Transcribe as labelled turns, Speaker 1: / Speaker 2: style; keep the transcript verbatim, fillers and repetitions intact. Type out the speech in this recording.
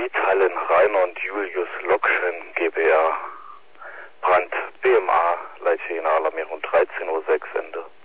Speaker 1: Miethallen Rainer und Julius Lokschen GbR. Brand B M A, Leitstelle Alarmierung dreizehn Uhr sechs Ende.